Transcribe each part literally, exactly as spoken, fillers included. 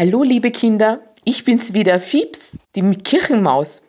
Hallo liebe Kinder, ich bin's wieder, Fieps, die Kirchenmaus.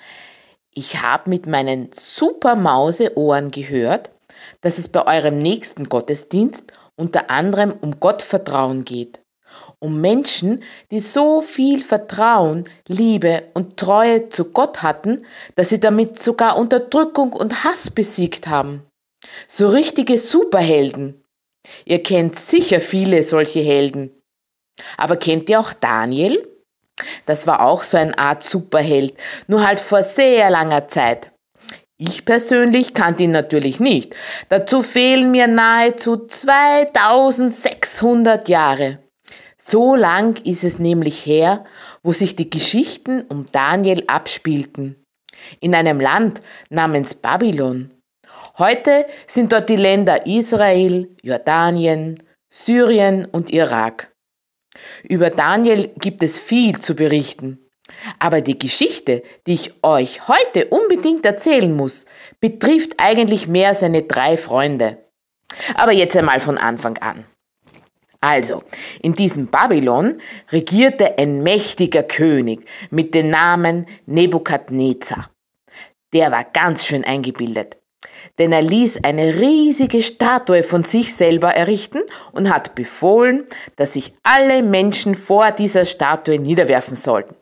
Ich habe mit meinen super Mauseohren gehört, dass es bei eurem nächsten Gottesdienst unter anderem um Gottvertrauen geht. Um Menschen, die so viel Vertrauen, Liebe und Treue zu Gott hatten, dass sie damit sogar Unterdrückung und Hass besiegt haben. So richtige Superhelden. Ihr kennt sicher viele solche Helden. Aber kennt ihr auch Daniel? Das war auch so eine Art Superheld, nur halt vor sehr langer Zeit. Ich persönlich kannte ihn natürlich nicht. Dazu fehlen mir nahezu zweitausendsechshundert Jahre. So lang ist es nämlich her, wo sich die Geschichten um Daniel abspielten. In einem Land namens Babylon. Heute sind dort die Länder Israel, Jordanien, Syrien und Irak. Über Daniel gibt es viel zu berichten. Aber die Geschichte, die ich euch heute unbedingt erzählen muss, betrifft eigentlich mehr seine drei Freunde. Aber jetzt einmal von Anfang an. Also, in diesem Babylon regierte ein mächtiger König mit dem Namen Nebukadnezar. Der war ganz schön eingebildet. Denn er ließ eine riesige Statue von sich selber errichten und hat befohlen, dass sich alle Menschen vor dieser Statue niederwerfen sollten.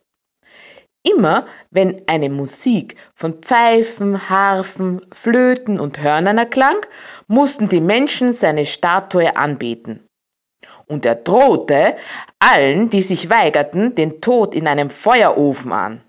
Immer wenn eine Musik von Pfeifen, Harfen, Flöten und Hörnern erklang, mussten die Menschen seine Statue anbeten. Und er drohte allen, die sich weigerten, den Tod in einem Feuerofen an.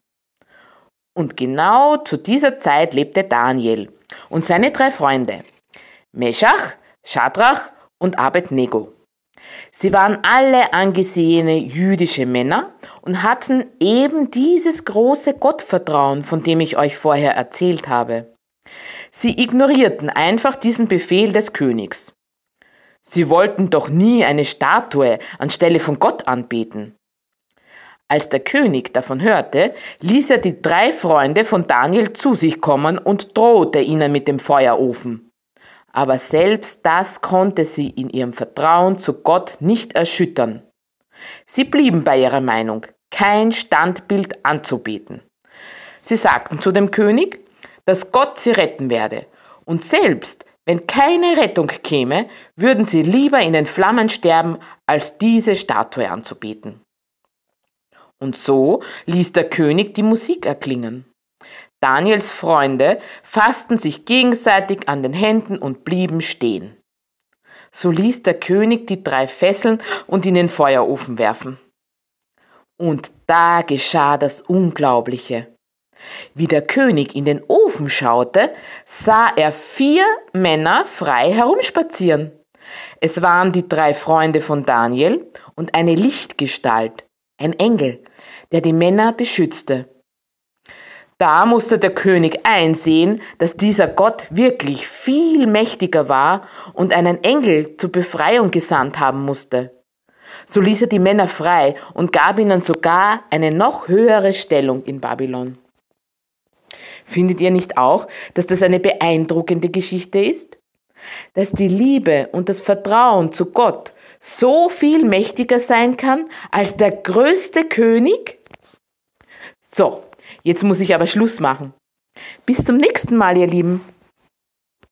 Und genau zu dieser Zeit lebte Daniel und seine drei Freunde, Meschach, Schadrach und Abednego. Sie waren alle angesehene jüdische Männer und hatten eben dieses große Gottvertrauen, von dem ich euch vorher erzählt habe. Sie ignorierten einfach diesen Befehl des Königs. Sie wollten doch nie eine Statue anstelle von Gott anbeten. Als der König davon hörte, ließ er die drei Freunde von Daniel zu sich kommen und drohte ihnen mit dem Feuerofen. Aber selbst das konnte sie in ihrem Vertrauen zu Gott nicht erschüttern. Sie blieben bei ihrer Meinung, kein Standbild anzubeten. Sie sagten zu dem König, dass Gott sie retten werde. Und selbst wenn keine Rettung käme, würden sie lieber in den Flammen sterben, als diese Statue anzubeten. Und so ließ der König die Musik erklingen. Daniels Freunde fassten sich gegenseitig an den Händen und blieben stehen. So ließ der König die drei fesseln und in den Feuerofen werfen. Und da geschah das Unglaubliche. Wie der König in den Ofen schaute, sah er vier Männer frei herumspazieren. Es waren die drei Freunde von Daniel und eine Lichtgestalt, ein Engel, der die Männer beschützte. Da musste der König einsehen, dass dieser Gott wirklich viel mächtiger war und einen Engel zur Befreiung gesandt haben musste. So ließ er die Männer frei und gab ihnen sogar eine noch höhere Stellung in Babylon. Findet ihr nicht auch, dass das eine beeindruckende Geschichte ist? Dass die Liebe und das Vertrauen zu Gott so viel mächtiger sein kann als der größte König? So, jetzt muss ich aber Schluss machen. Bis zum nächsten Mal, ihr Lieben.